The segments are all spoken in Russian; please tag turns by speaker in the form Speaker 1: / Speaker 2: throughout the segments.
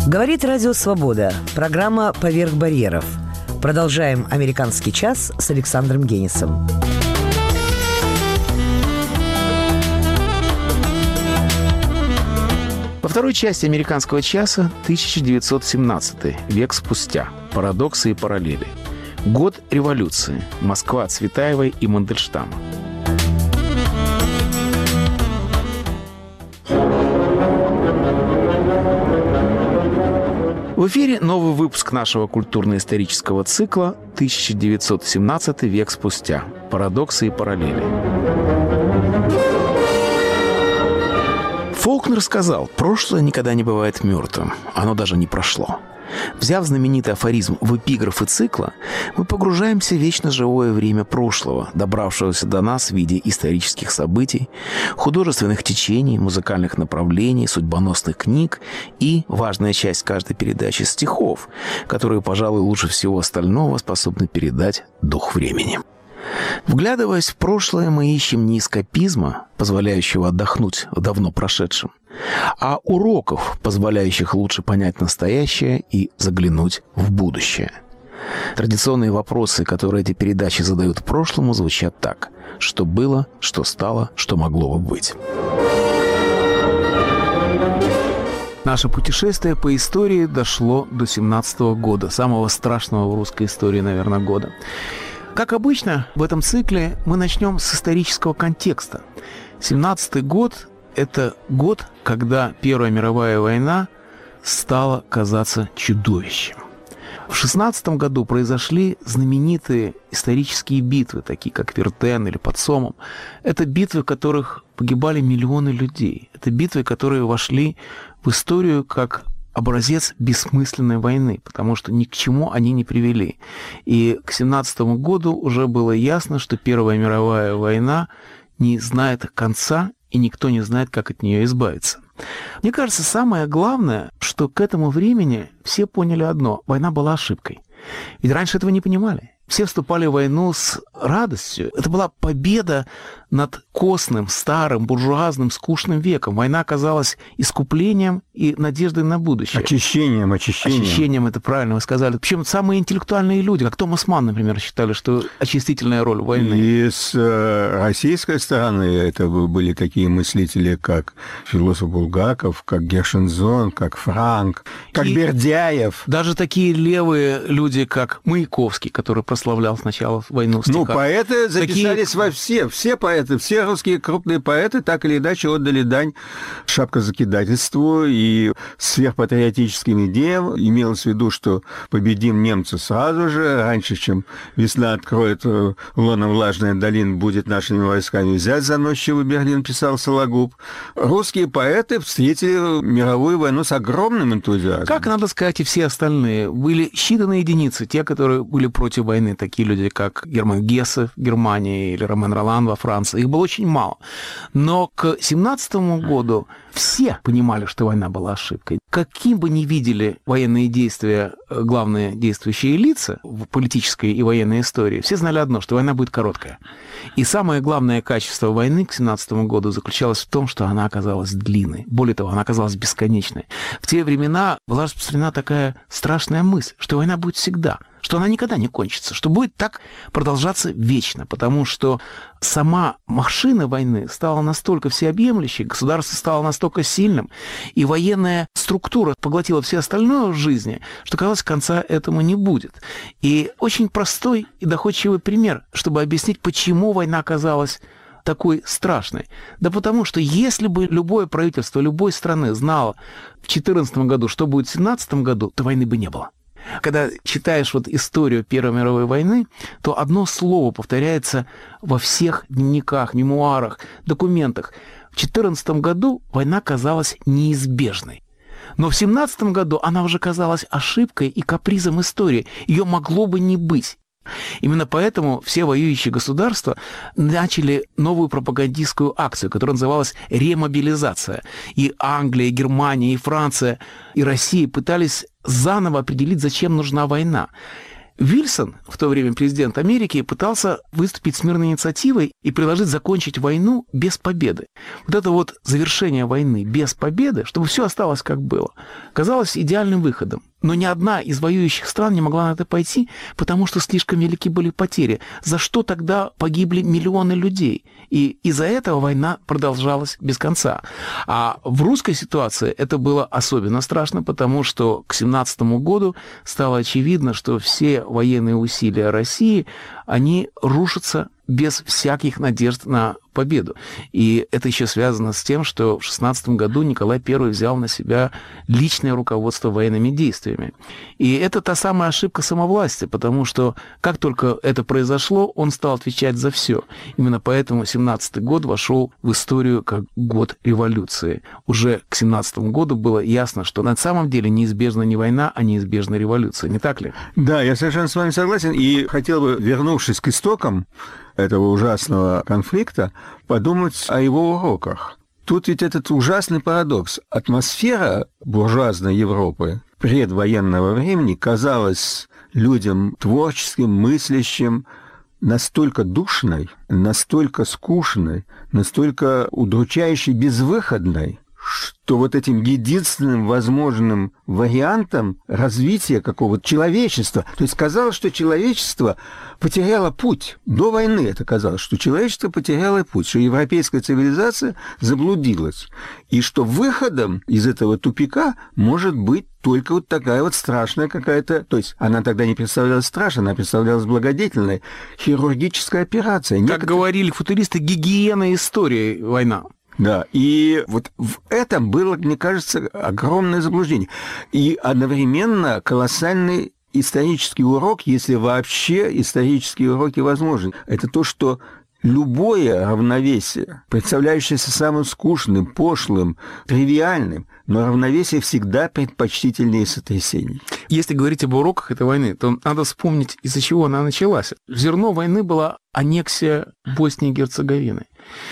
Speaker 1: Говорит Радио Свобода. Программа «Поверх барьеров». Продолжаем «Американский час» с Александром Генисом.
Speaker 2: Во второй части «Американского часа» 1917 век спустя. Парадоксы и параллели. Год революции. Москва Цветаевой и Мандельштама. В эфире новый выпуск нашего культурно-исторического цикла «1917 век спустя. Парадоксы и параллели». Фолкнер сказал: «Прошлое никогда не бывает мертвым. Оно даже не прошло». Взяв знаменитый афоризм в эпиграфы цикла, мы погружаемся в вечно живое время прошлого, добравшегося до нас в виде исторических событий, художественных течений, музыкальных направлений, судьбоносных книг и, важная часть каждой передачи, стихов, которые, пожалуй, лучше всего остального способны передать дух времени. Вглядываясь в прошлое, мы ищем не эскапизма, позволяющего отдохнуть в давно прошедшем, а уроков, позволяющих лучше понять настоящее и заглянуть в будущее. Традиционные вопросы, которые эти передачи задают прошлому, звучат так: что было, что стало, что могло бы быть. Наше путешествие по истории дошло до 17-го года, самого страшного в русской истории, наверное, года. Как обычно, в этом цикле мы начнем с исторического контекста. 17-й год – это год, когда Первая мировая война стала казаться чудовищем. В 16 году произошли знаменитые исторические битвы, такие как Вертен или под Сомом. Это битвы, в которых погибали миллионы людей. Это битвы, которые вошли в историю как образец бессмысленной войны, потому что ни к чему они не привели. И к 17 году уже было ясно, что Первая мировая война не знает конца, и никто не знает, как от нее избавиться. Мне кажется, самое главное, что к этому времени все поняли одно: война была ошибкой. Ведь раньше этого не понимали. Все вступали в войну с радостью. Это была победа над костным, старым, буржуазным, скучным веком. Война оказалась искуплением и надеждой на будущее.
Speaker 3: Очищением.
Speaker 2: Очищением, это правильно вы сказали. Причем самые интеллектуальные люди, как Томас Манн, например, считали, что очистительная роль войны.
Speaker 3: И с российской стороны это были такие мыслители, как философ Булгаков, как Гершензон, как Франк, как Бердяев.
Speaker 2: Даже такие левые люди, как Маяковский, который прославлял сначала войну в стихах.
Speaker 3: Ну, поэты записались во все поэты, все русские крупные поэты так или иначе отдали дань шапкозакидательству и сверхпатриотическим идеям. Имелось в виду, что победим немцев сразу же, раньше, чем весна откроет лоном влажная долина, будет нашими войсками взять заносчивый Берлин, писал Сологуб. Русские поэты встретили мировую войну с огромным энтузиазмом.
Speaker 2: Как, надо сказать, и все остальные. Были считанные единицы, те, которые были против войны, такие люди, как Герман Гессе в Германии или Ромен Ролан во Франции. Их было очень мало. Но к 17 году все понимали, что война была ошибкой. Каким бы ни видели военные действия главные действующие лица в политической и военной истории, все знали одно, что война будет короткая. И самое главное качество войны к 17 году заключалось в том, что она оказалась длинной. Более того, она оказалась бесконечной. В те времена была распространена такая страшная мысль, что война будет всегда, что она никогда не кончится, что будет так продолжаться вечно, потому что сама машина войны стала настолько всеобъемлющей, государство стало настолько сильным, и военная структура поглотила все остальное в жизни, что, казалось, конца этому не будет. И очень простой и доходчивый пример, чтобы объяснить, почему война оказалась такой страшной. Да потому что если бы любое правительство любой страны знало в 2014 году, что будет в 2017 году, то войны бы не было. Когда читаешь историю Первой мировой войны, то одно слово повторяется во всех дневниках, мемуарах, документах. В 2014 году война казалась неизбежной. Но в 2017 году она уже казалась ошибкой и капризом истории. Ее могло бы не быть. Именно поэтому все воюющие государства начали новую пропагандистскую акцию, которая называлась «ремобилизация». И Англия, и Германия, и Франция, и Россия пытались заново определить, зачем нужна война. Вильсон, в то время президент Америки, пытался выступить с мирной инициативой и предложить закончить войну без победы. Вот это вот завершение войны без победы, чтобы все осталось как было, казалось идеальным выходом. Но ни одна из воюющих стран не могла на это пойти, потому что слишком велики были потери. За что тогда погибли миллионы людей? И из-за этого война продолжалась без конца. А в русской ситуации это было особенно страшно, потому что к 1917 году стало очевидно, что все военные усилия России, они рушатся без всяких надежд на победу. И это еще связано с тем, что в 16 году Николай I взял на себя личное руководство военными действиями. И это та самая ошибка самовластия, потому что как только это произошло, он стал отвечать за все. Именно поэтому 17-й год вошел в историю как год революции. Уже к 17-му году было ясно, что на самом деле неизбежна не война, а неизбежна революция. Не так ли?
Speaker 3: Да, я совершенно с вами согласен. И хотел бы, вернувшись к истокам этого ужасного конфликта, подумать о его уроках. Тут ведь этот ужасный парадокс. Атмосфера буржуазной Европы предвоенного времени казалась людям творческим, мыслящим, настолько душной, настолько скучной, настолько удручающей, безвыходной, что вот этим единственным возможным вариантом развития какого-то человечества, то есть казалось, что человечество потеряло путь. До войны это казалось, что человечество потеряло путь, что европейская цивилизация заблудилась, и что выходом из этого тупика может быть только вот такая вот страшная какая-то, то есть она тогда не представлялась страшной, она представлялась благодетельной, хирургическая операция.
Speaker 2: Как говорили футуристы, гигиена истории война.
Speaker 3: Да, и вот в этом было, мне кажется, огромное заблуждение. И одновременно колоссальный исторический урок, если вообще исторические уроки возможны. Это то, что любое равновесие, представляющееся самым скучным, пошлым, тривиальным, но равновесие всегда предпочтительнее сотрясений.
Speaker 2: Если говорить об уроках этой войны, то надо вспомнить, из-за чего она началась. Зерно войны была аннексия Боснии и Герцеговины.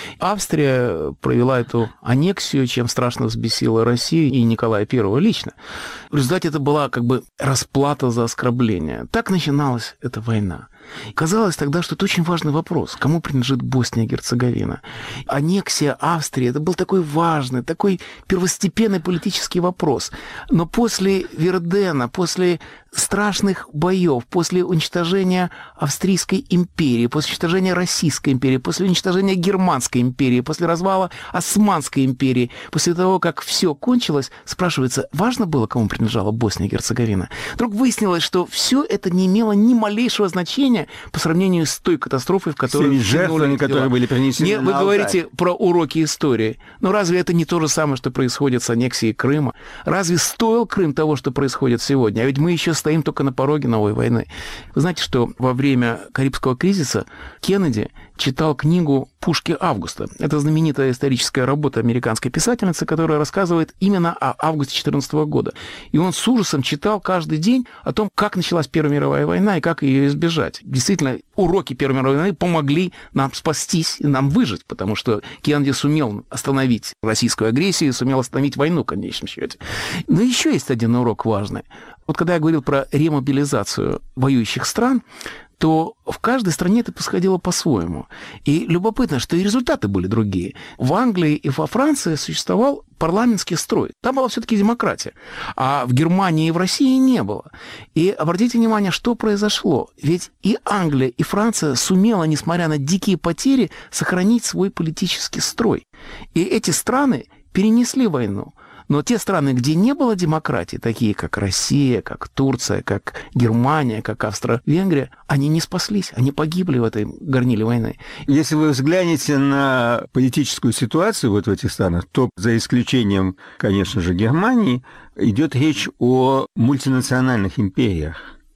Speaker 2: Австрия провела эту аннексию, чем страшно взбесила Россию и Николая I лично. В результате это была как бы расплата за оскорбление. Так начиналась эта война. Казалось тогда, что это очень важный вопрос. Кому принадлежит Босния и Герцеговина? Аннексия Австрии – это был такой важный, такой первостепенный политический вопрос. Но после Вердена, после страшных боев, после уничтожения Австрийской империи, после уничтожения Российской империи, после уничтожения Германской империи, после развала Османской империи, после того, как все кончилось, спрашивается, важно было, кому принадлежала Босния и Герцеговина? Вдруг выяснилось, что все это не имело ни малейшего значения по сравнению с той катастрофой, в которой...
Speaker 3: С жертвами, которые были принесены
Speaker 2: Вы говорите про уроки истории. Но разве это не то же самое, что происходит с аннексией Крыма? Разве стоил Крым того, что происходит сегодня? А ведь мы еще стоим только на пороге новой войны. Вы знаете, что во время Карибского кризиса Кеннеди читал книгу «Пушки Августа». Это знаменитая историческая работа американской писательницы, которая рассказывает именно о августе 2014 года. И он с ужасом читал каждый день о том, как началась Первая мировая война и как ее избежать. Действительно, уроки Первой мировой войны помогли нам спастись и нам выжить, потому что Кеннеди сумел остановить российскую агрессию и сумел остановить войну, в конечном счете. Но еще есть один урок важный. Вот когда я говорил про ремобилизацию воюющих стран, то в каждой стране это происходило по-своему. И любопытно, что и результаты были другие. В Англии и во Франции существовал парламентский строй. Там была все-таки демократия. А в Германии и в России не было. И обратите внимание, что произошло. Ведь и Англия, и Франция сумела, несмотря на дикие потери, сохранить свой политический строй. И эти страны перенесли войну. Но те страны, где не было демократии, такие как Россия, как Турция, как Германия, как Австро-Венгрия, они не спаслись, они погибли в этой горниле войны.
Speaker 3: Если вы взглянете на политическую ситуацию вот в этих странах, то за исключением, конечно же, Германии, идет речь о мультинациональных империях,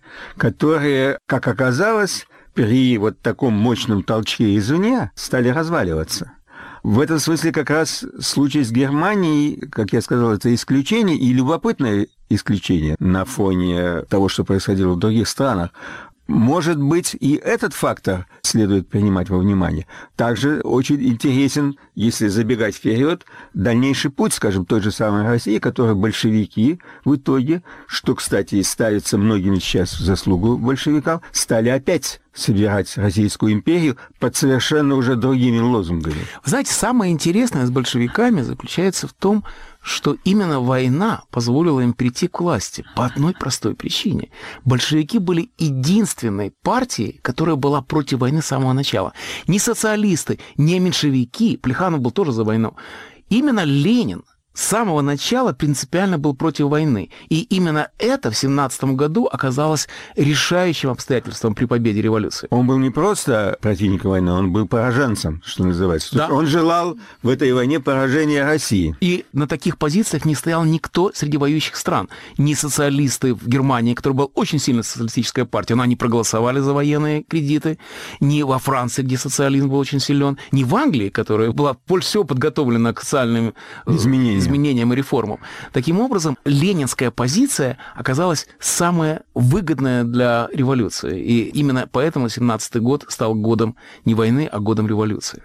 Speaker 3: которые, как оказалось, при вот таком мощном толчке извне стали разваливаться. В этом смысле как раз случай с Германией, как я сказал, это исключение, и любопытное исключение на фоне того, что происходило в других странах. может быть, и этот фактор следует принимать во внимание. Также очень интересен, если забегать вперед, дальнейший путь, скажем, той же самой России, которую большевики в итоге, что, кстати, и ставится многими сейчас в заслугу большевикам, стали опять собирать Российскую империю под совершенно уже другими лозунгами.
Speaker 2: Вы знаете, самое интересное с большевиками заключается в том, что именно война позволила им прийти к власти по одной простой причине. Большевики были единственной партией, которая была против войны с самого начала. Ни социалисты, ни меньшевики, Плеханов был тоже за войну. Именно Ленин с самого начала принципиально был против войны. И именно это в 1917 году оказалось решающим обстоятельством при победе революции.
Speaker 3: Он был не просто противником войны, он был пораженцем, что называется.
Speaker 2: Да.
Speaker 3: Он желал в этой войне поражения России.
Speaker 2: И на таких позициях не стоял никто среди воюющих стран. Ни социалисты в Германии, которая была очень сильно социалистическая партия, но они проголосовали за военные кредиты, ни во Франции, где социализм был очень силен, ни в Англии, которая была больше всего подготовлена к социальным изменениям и реформам. Таким образом, ленинская позиция оказалась самая выгодная для революции. И именно поэтому 17-й год стал годом не войны, а годом революции.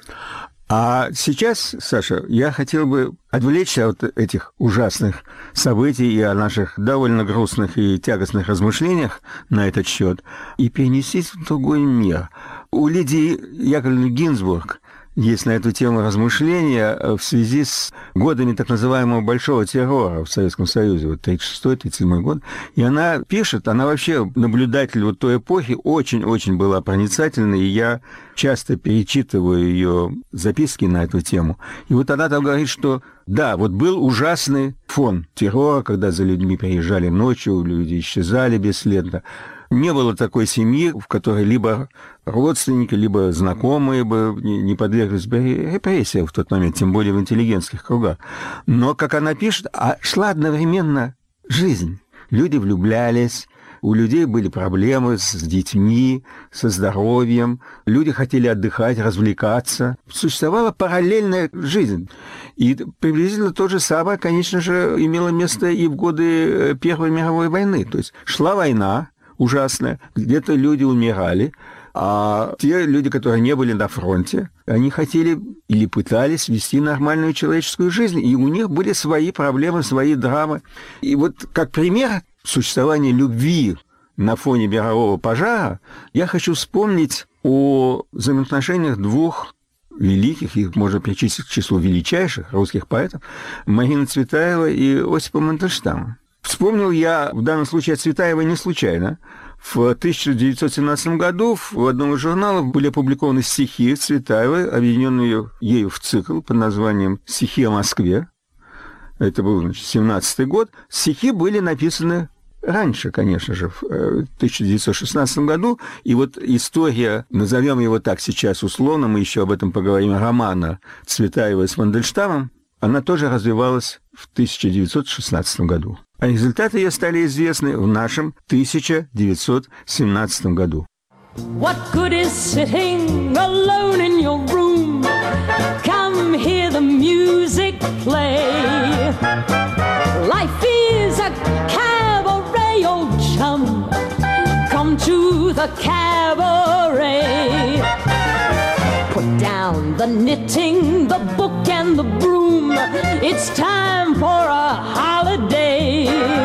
Speaker 3: А сейчас, Саша, я хотел бы отвлечься от этих ужасных событий и о наших довольно грустных и тягостных размышлениях на этот счет и перенестись в другой мир. У Лидии Яковлевны Гинзбург есть на эту тему размышления в связи с годами так называемого большого террора в Советском Союзе, вот 36-37 год. И она пишет, она вообще наблюдатель вот той эпохи, очень-очень была проницательной, и я часто перечитываю ее записки на эту тему. И вот она там говорит, что да, вот был ужасный фон террора, когда за людьми приезжали ночью, люди исчезали бесследно. Не было такой семьи, в которой либо родственники, либо знакомые бы не подверглись бы репрессиям в тот момент, тем более в интеллигентских кругах. Но, как она пишет, шла одновременно жизнь. Люди влюблялись, у людей были проблемы с детьми, со здоровьем, люди хотели отдыхать, развлекаться. Существовала параллельная жизнь. И приблизительно то же самое, конечно же, имело место и в годы Первой мировой войны. То есть шла война, ужасная, где-то люди умирали, а те люди, которые не были на фронте, они хотели или пытались вести нормальную человеческую жизнь, и у них были свои проблемы, свои драмы. И вот как пример существования любви на фоне мирового пожара, я хочу вспомнить о взаимоотношениях двух великих, их можно причислить к числу величайших русских поэтов, Марины Цветаевой и Осипа Мандельштама. Вспомнил я в данном случае о Цветаевой не случайно. В 1917 году в одном из журналов были опубликованы стихи Цветаевой, объединенные ею в цикл под названием «Стихи о Москве». Это был, 1917 год. Стихи были написаны раньше, конечно же, в 1916 году. И вот история, назовем его так сейчас условно, мы еще об этом поговорим, романа Цветаевой с Мандельштамом, она тоже развивалась в 1916 году. А результаты ее стали известны в нашем 1917 году.
Speaker 4: What good is sitting alone in your room? Come hear the music play. Life is a cabaret, old chum. Come to the cabaret. Put down the knitting, the book and the broom. It's time for a holiday.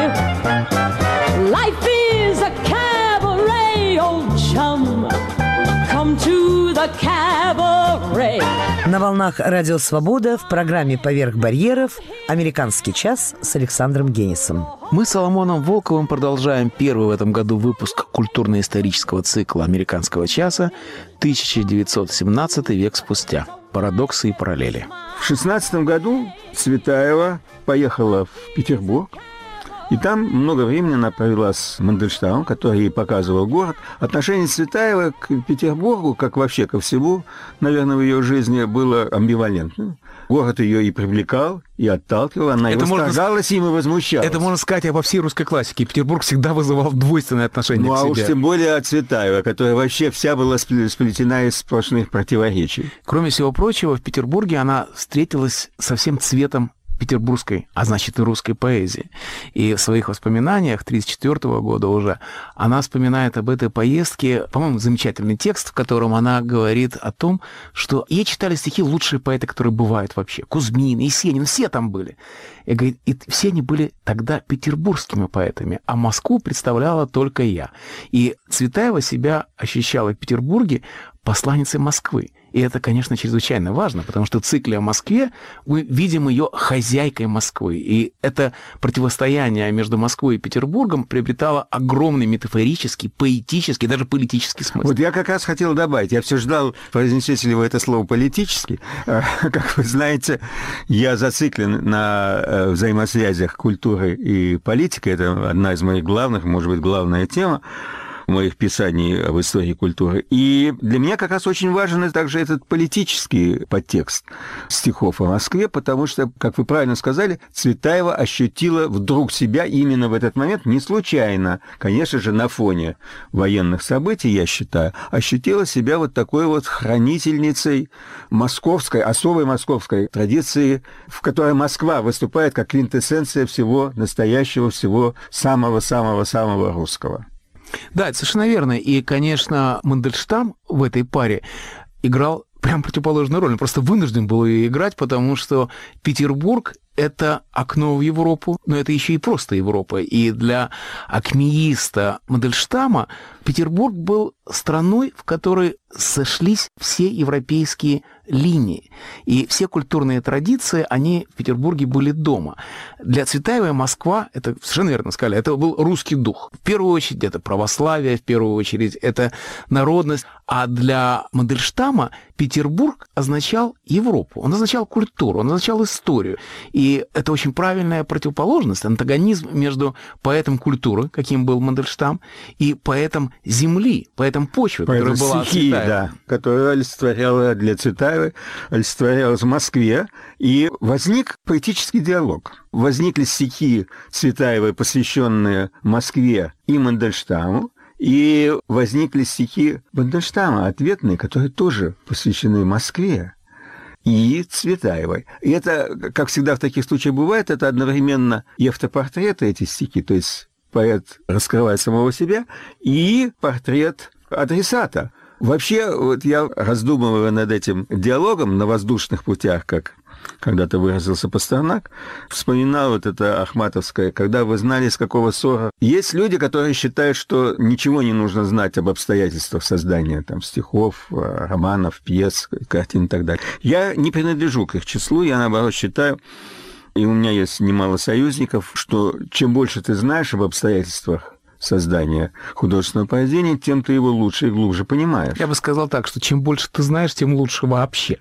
Speaker 4: Life is a cabaret, old chum. Come to the cabaret.
Speaker 1: На волнах Радио Свобода в программе «Поверх барьеров» «Американский час» с Александром Генисом.
Speaker 2: Мы с Соломоном Волковым продолжаем первый в этом году выпуск культурно-исторического цикла «Американского часа» 1917 век спустя. Парадоксы и параллели.
Speaker 3: В 1916 году Цветаева поехала в Петербург, и там много времени она провела с Мандельштамом, который ей показывал город. Отношение Цветаевой к Петербургу, как вообще ко всему, наверное, в ее жизни было амбивалентным. Город ее и привлекал, и отталкивал. Она и восторгалась им и возмущалась.
Speaker 2: Это можно сказать обо всей русской классике. Петербург всегда вызывал двойственное отношение к себе.
Speaker 3: А уж тем более от Цветаевой, которая вообще вся была сплетена из сплошных противоречий.
Speaker 2: Кроме всего прочего, в Петербурге она встретилась со всем цветом петербургской, а значит и русской поэзии. И в своих воспоминаниях 1934 года уже она вспоминает об этой поездке, по-моему, замечательный текст, в котором она говорит о том, что ей читали стихи лучшие поэты, которые бывают вообще. Кузьмин, Есенин, все там были. И говорит, и все они были тогда петербургскими поэтами, а Москву представляла только я. И Цветаева себя ощущала в Петербурге посланницей Москвы. И это, конечно, чрезвычайно важно, потому что в цикле о Москве мы видим ее хозяйкой Москвы. И это противостояние между Москвой и Петербургом приобретало огромный метафорический, поэтический, даже политический смысл.
Speaker 3: Вот я как раз хотел добавить, я все ждал, произнесете ли вы это слово «политический». Как вы знаете, я зациклен на взаимосвязях культуры и политики. Это одна из моих главных, может быть, главная тема моих писаний об истории культуры. И для меня как раз очень важен также этот политический подтекст стихов о Москве, потому что, как вы правильно сказали, Цветаева ощутила вдруг себя именно в этот момент, не случайно, конечно же, на фоне военных событий, я считаю, ощутила себя вот такой вот хранительницей московской, особой московской традиции, в которой Москва выступает как квинтэссенция всего настоящего, всего самого-самого-самого русского.
Speaker 2: Да, это совершенно верно. И, конечно, Мандельштам в этой паре играл прям противоположную роль. Он просто вынужден был ее играть, потому что Петербург — это окно в Европу, но это еще и просто Европа. И для акмеиста Мандельштама Петербург был страной, в которой сошлись все европейские линии. И все культурные традиции, они в Петербурге были дома. Для Цветаевой Москва, это совершенно верно сказали, это был русский дух. В первую очередь это православие, в первую очередь это народность. А для Мандельштама Петербург означал Европу, он означал культуру, он означал историю. И это очень правильная противоположность, антагонизм между поэтом культуры, каким был Мандельштам, и поэтом земли, поэтом почвы, которая была Цветаева.
Speaker 3: Да, которая олицетворяла для Цветаевой, олицетворялась в Москве, и возник поэтический диалог. Возникли стихи Цветаевой, посвященные Москве и Мандельштаму, и возникли стихи Мандельштама, ответные, которые тоже посвящены Москве и Цветаевой. И это, как всегда в таких случаях бывает, это одновременно и автопортреты, эти стихи, то есть поэт раскрывает самого себя, и портрет адресата. Вообще, вот я, раздумывая над этим диалогом на воздушных путях, как когда-то выразился Пастернак, вспоминал вот это ахматовское, когда вы знали, с какого ссора. Есть люди, которые считают, что ничего не нужно знать об обстоятельствах создания там, стихов, романов, пьес, картин и так далее. Я не принадлежу к их числу, я, наоборот, считаю, и у меня есть немало союзников, что чем больше ты знаешь об обстоятельствах создания художественного произведения, тем ты его лучше и глубже понимаешь.
Speaker 2: Я бы сказал так, что чем больше ты знаешь, тем лучше вообще.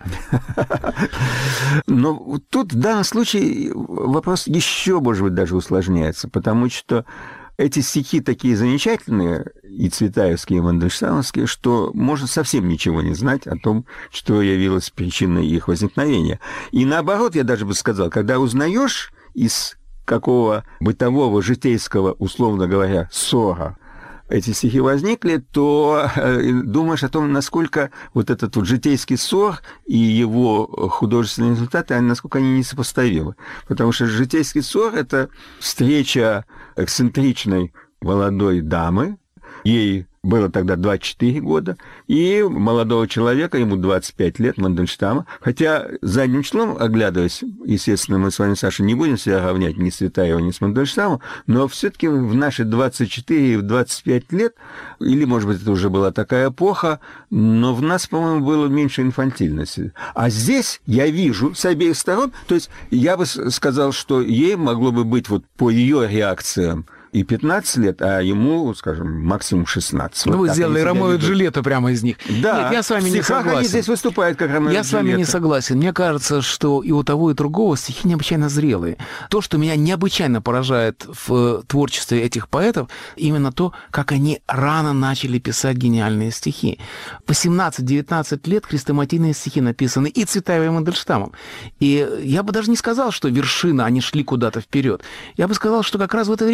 Speaker 3: Но тут в данном случае вопрос еще, может быть, даже усложняется, потому что эти стихи такие замечательные, и цветаевские, и мандельштамовские, что можно совсем ничего не знать о том, что явилось причиной их возникновения. И наоборот, я даже бы сказал, когда узнаешь из какого бытового, житейского, условно говоря, ссора эти стихи возникли, то думаешь о том, насколько вот этот вот житейский ссор и его художественные результаты, насколько они несопоставимы. Потому что житейский ссор — это встреча эксцентричной молодой дамы, ей было тогда 24 года, и молодого человека, ему 25 лет, Мандельштама. Хотя задним числом, оглядываясь, естественно, мы с вами, Саша, не будем себя равнять ни с Цветаевой, ни с Мандельштамом, но все-таки в наши 24 и в 25 лет, или, может быть, это уже была такая эпоха, но в нас, по-моему, было меньше инфантильности. А здесь я вижу с обеих сторон, то есть я бы сказал, что ей могло бы быть вот по ее реакциям и 15 лет, а ему, скажем, максимум 16.
Speaker 2: Ну,
Speaker 3: вот
Speaker 2: вы сделали Ромео и Джульетту прямо из них.
Speaker 3: Да,
Speaker 2: нет, я с вами не согласен.
Speaker 3: Они здесь выступают как Ромео и Джульетта.
Speaker 2: Я с вами не согласен. Мне кажется, что и у того, и другого стихи необычайно зрелые. То, что меня необычайно поражает в творчестве этих поэтов, именно то, как они рано начали писать гениальные стихи. В 18-19 лет хрестоматийные стихи написаны и Цветаевой, и Мандельштамом. И я бы даже не сказал, что вершина, они шли куда-то вперед. Я бы сказал, что как раз в это время они писали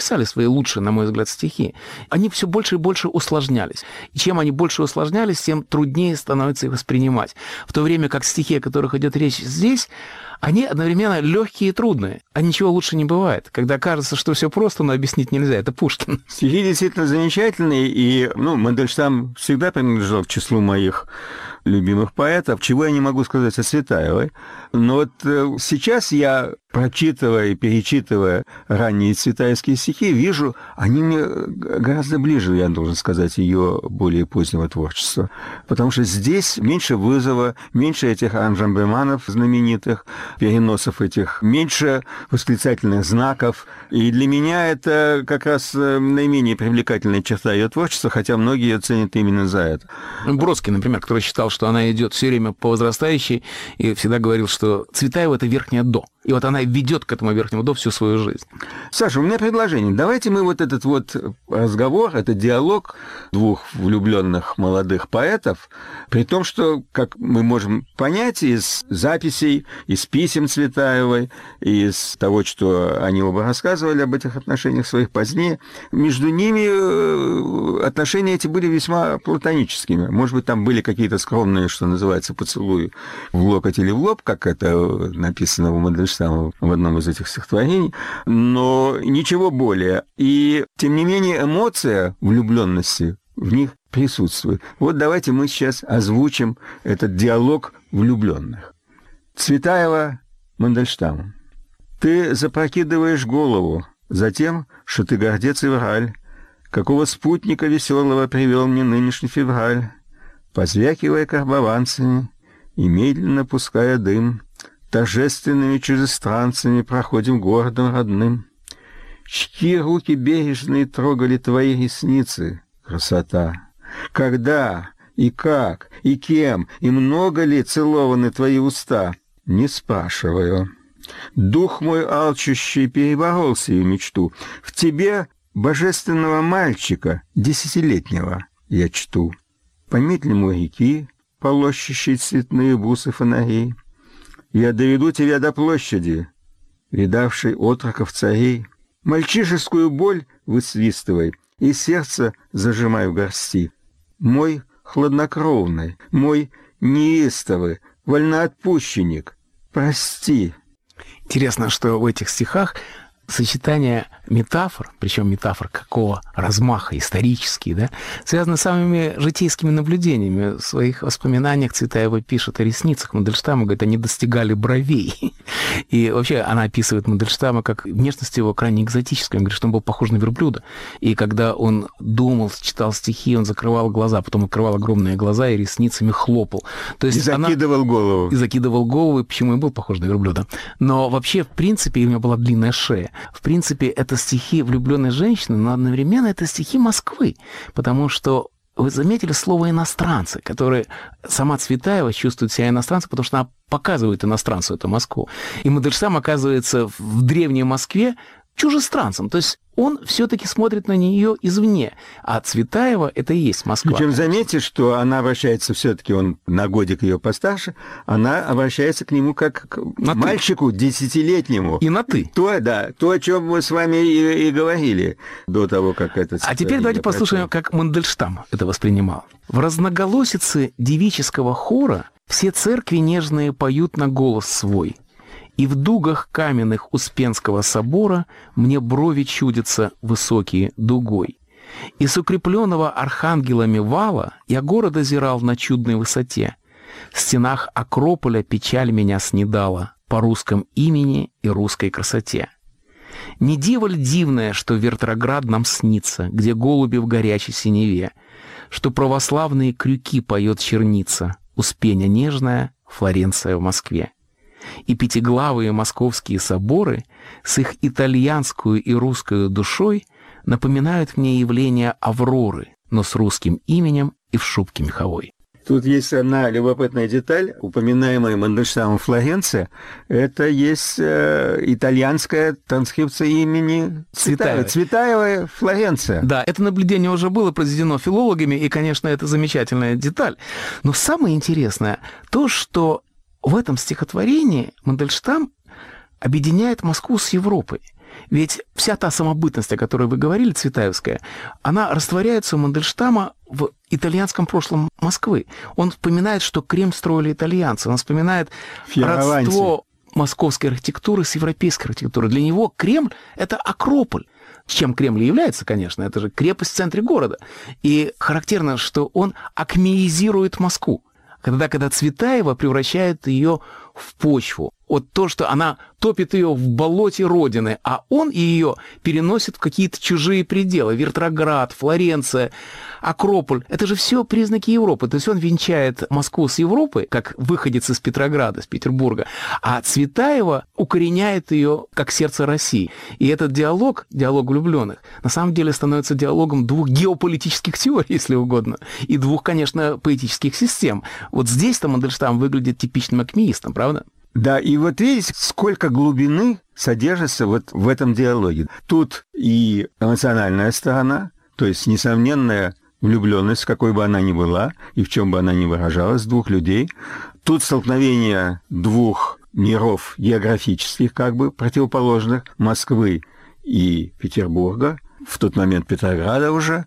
Speaker 2: писали свои лучшие, на мой взгляд, стихи, они все больше и больше усложнялись. И чем они больше усложнялись, тем труднее становится их воспринимать. В то время как стихи, о которых идет речь здесь, они одновременно легкие и трудные. А ничего лучше не бывает. Когда кажется, что все просто, но объяснить нельзя. Это Пушкин.
Speaker 3: Стихи действительно замечательные, и Мандельштам всегда принадлежал к числу моих любимых поэтов, чего я не могу сказать о Цветаевой. Но вот сейчас я, прочитывая и перечитывая ранние цветаевские стихи, вижу, они мне гораздо ближе, я должен сказать, ее более позднего творчества. Потому что здесь меньше вызова, меньше этих анжамбеманов знаменитых, переносов этих, меньше восклицательных знаков. И для меня это как раз наименее привлекательная черта ее творчества, хотя многие ее ценят именно за это.
Speaker 2: Бродский, например, который считал, что она идет все время по возрастающей, и всегда говорил, что Цветаева — это верхнее до. И вот она ведет к этому верхнему до всю свою жизнь.
Speaker 3: Саша, у меня предложение. Давайте мы вот этот вот разговор, этот диалог двух влюбленных молодых поэтов, при том, что, как мы можем понять из записей, из писем Цветаевой, из того, что они оба рассказывали об этих отношениях своих позднее, между ними отношения эти были весьма платоническими. Может быть, там были какие-то скромные, что называется, поцелуи в локоть или в лоб, как это написано у Мандельштама в одном из этих стихотворений, но ничего более. И, тем не менее, эмоция влюбленности в них присутствует. Вот давайте мы сейчас озвучим этот диалог влюбленных. Цветаева Мандельштаму. Ты запрокидываешь голову за тем, что ты гордец и враль. Какого спутника веселого привел мне нынешний февраль? Позвякивая карбованцами и медленно пуская дым, торжественными чужестранцами проходим городом родным. Чьи руки бережные трогали твои ресницы, красота? Когда и как и кем и много ли целованы твои уста? Не спрашиваю. Дух мой алчущий переборол сию мечту. В тебе божественного мальчика, 10-летнего, я чту. Помедлим у реки, полощущей цветные бусы фонарей. Я доведу тебя до площади, видавшей отроков царей. Мальчишескую боль высвистывай, и сердце зажимай в горсти. Мой хладнокровный, мой неистовый, вольноотпущенник, прости.
Speaker 2: Интересно, что в этих стихах сочетание метафор, причем метафор какого размаха, исторические, да, связаны с самыми житейскими наблюдениями. В своих воспоминаниях Цветаева пишет о ресницах Мандельштама, говорит, они достигали бровей. И вообще она описывает Мандельштама как внешность его крайне экзотическую. Он говорит, что он был похож на верблюда. И когда он думал, читал стихи, он закрывал глаза, потом открывал огромные глаза и ресницами хлопал. То есть
Speaker 3: закидывал голову.
Speaker 2: И закидывал голову, и почему и был похож на верблюда. Но вообще, в принципе, у него была длинная шея. В принципе, это стихи влюбленной женщины, но одновременно это стихи Москвы, потому что вы заметили слово «иностранцы», которые сама Цветаева чувствует себя иностранцем, потому что она показывает иностранцу эту Москву. И Мандельштам оказывается в древней Москве чужестранцем. То есть он все-таки смотрит на нее извне. А Цветаева — это и есть Москва.
Speaker 3: Причем заметьте, что она обращается все-таки, он на годик ее постарше, она обращается к нему как к мальчику 10-летнему.
Speaker 2: И на «ты».
Speaker 3: То, о чем мы с вами и говорили до того, как это...
Speaker 2: А теперь давайте послушаем, как Мандельштам это воспринимал. В разноголосице девического хора все церкви нежные поют на голос свой. И в дугах каменных Успенского собора мне брови чудятся высокие дугой. И с укрепленного архангелами вала я город озирал на чудной высоте. В стенах Акрополя печаль меня снедала по русском имени и русской красоте. Не диво ли дивное, что Вертроград нам снится, где голуби в горячей синеве, что православные крюки поет черница, Успеня нежная, Флоренция в Москве. И пятиглавые московские соборы с их итальянскую и русскую душой напоминают мне явление Авроры, но с русским именем и в шубке меховой.
Speaker 3: Тут есть одна любопытная деталь, упоминаемая Мандельштамом Флоренция, это есть итальянская транскрипция имени Цветаевой. Цветаева Флоренция.
Speaker 2: Да, это наблюдение уже было произведено филологами, и, конечно, это замечательная деталь. Но самое интересное то, что в этом стихотворении Мандельштам объединяет Москву с Европой. Ведь вся та самобытность, о которой вы говорили, цветаевская, она растворяется у Мандельштама в итальянском прошлом Москвы. Он вспоминает, что Кремль строили итальянцы. Он вспоминает родство московской архитектуры с европейской архитектурой. Для него Кремль – это Акрополь. С чем Кремль и является, конечно, это же крепость в центре города. И характерно, что он акмеизирует Москву. Когда Цветаева превращает ее в почву. Вот то, что она топит ее в болоте Родины, а он ее переносит в какие-то чужие пределы. Вертроград, Флоренция, Акрополь. Это же все признаки Европы. То есть он венчает Москву с Европой, как выходец из Петрограда, из Петербурга, а Цветаева укореняет ее как сердце России. И этот диалог влюбленных, на самом деле становится диалогом двух геополитических теорий, если угодно, и двух, конечно, поэтических систем. Вот здесь-то Мандельштам выглядит типичным акмеистом, правда?
Speaker 3: Да, и вот видите, сколько глубины содержится вот в этом диалоге. Тут и эмоциональная сторона, то есть несомненная влюбленность, какой бы она ни была, и в чем бы она ни выражалась, двух людей. Тут столкновение двух миров географических, как бы противоположных, Москвы и Петербурга, в тот момент Петрограда уже,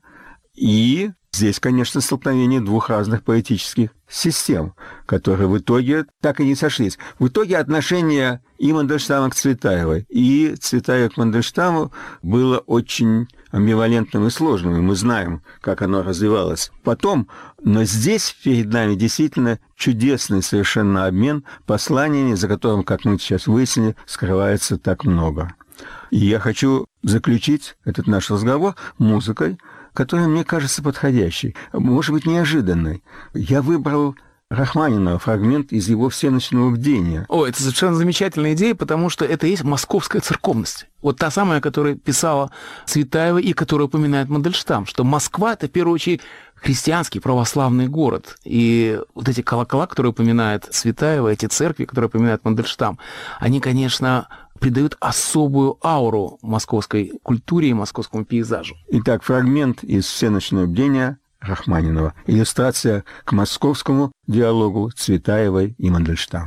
Speaker 3: и здесь, конечно, столкновение двух разных поэтических систем, которые в итоге так и не сошлись. В итоге отношение и Мандельштама к Цветаевой, и Цветаева к Мандельштаму было очень амбивалентным и сложным, и мы знаем, как оно развивалось потом. Но здесь перед нами действительно чудесный совершенно обмен посланиями, за которым, как мы сейчас выяснили, скрывается так много. И я хочу заключить этот наш разговор музыкой, которая мне кажется подходящей, может быть, неожиданной. Я выбрал Рахманинова фрагмент из его «Всеночного бдения».
Speaker 2: О, это совершенно замечательная идея, потому что это и есть московская церковность. Вот та самая, которую писала Цветаева и которую упоминает Мандельштам, что Москва – это, в первую очередь, христианский православный город. И вот эти колокола, которые упоминает Цветаева, эти церкви, которые упоминает Мандельштам, они, конечно, придают особую ауру московской культуре и московскому пейзажу.
Speaker 3: Итак, фрагмент из «Всеночного бдения» Рахманинова. Иллюстрация к московскому диалогу Цветаевой и Мандельштама.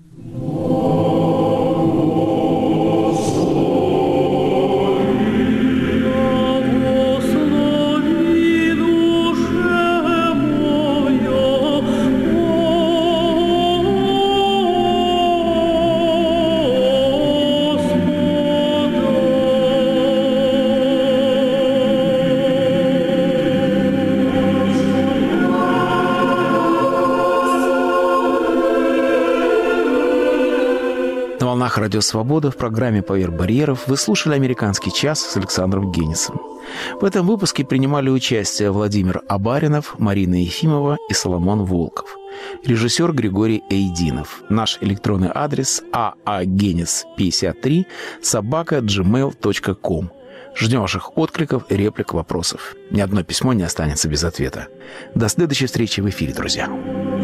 Speaker 2: Радио «Свобода» в программе «Поверх барьеров» вы слушали «Американский час» с Александром Генисом. В этом выпуске принимали участие Владимир Абаринов, Марина Ефимова и Соломон Волков. Режиссер Григорий Эйдинов. Наш электронный адрес aagenis53@gmail.com. Ждем ваших откликов, реплик, вопросов. Ни одно письмо не останется без ответа. До следующей встречи в эфире, друзья.